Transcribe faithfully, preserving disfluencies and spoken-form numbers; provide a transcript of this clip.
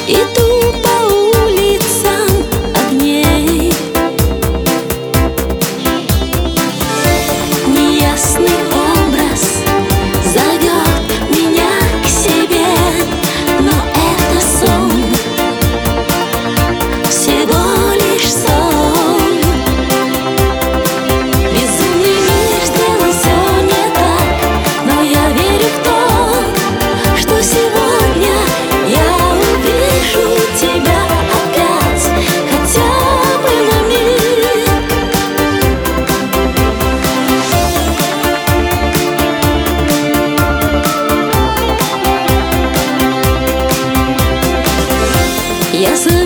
Иду по улицам огней. Неясный образ зовет меня к себе, но это сон, всего лишь сон. Безумный мир сделал все не так, но я верю в то, что сегодня я увижу тебя опять, хотя бы на миг. Я